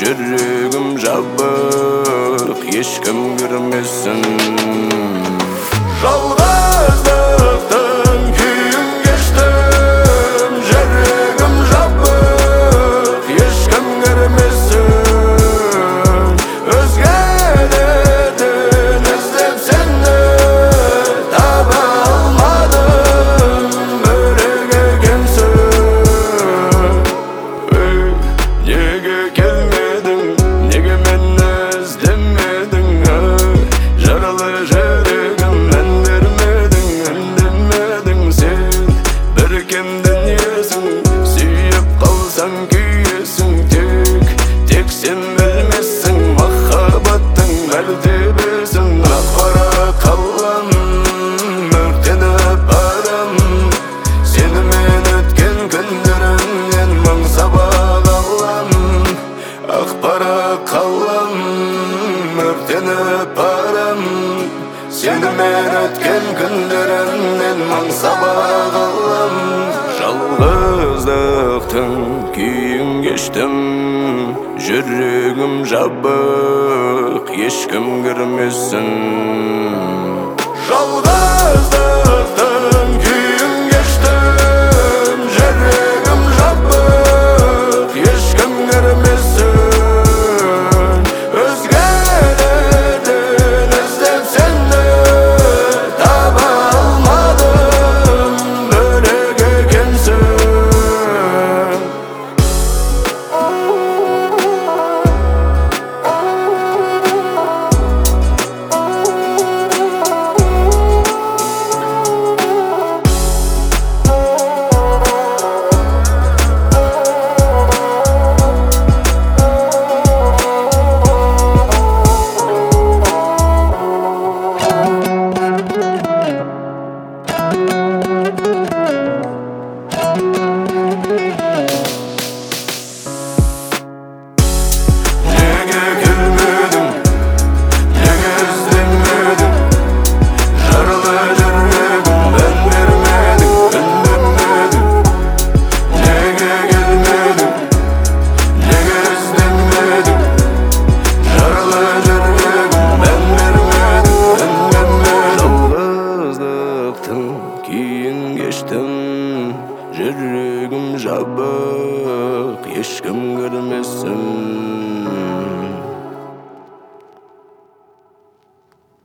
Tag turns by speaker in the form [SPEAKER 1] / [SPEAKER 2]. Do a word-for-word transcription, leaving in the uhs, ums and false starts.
[SPEAKER 1] Жүрегім жабық, ешкім кірмесін. Жалғыздықтың күйін кештім, жүрегім жабық, ешкім кірмесін. Өзгелерден іздеп сені таба алмадым, бөлек екенсің. Неге келмедің, неге мені іздемедің? Жаралы жүрегім өндірмедің, үндемедің сен. Бір кемдің есің, сүйіп қалсаң күйесің. Тек, тек сен білмессің махаббаттың мәртебесін. Ақ-қара қалам, өртеніп барам, сенімен өткен күндерімнен мың сабақ алам. Ақ-қара қалам, өртеніп барам, сенімен өткен күндерімнен мың сабақ алам. Жалғыздықтың күйін кештім, жүрегім жабық, ешкім кірмесін. Жалғыздық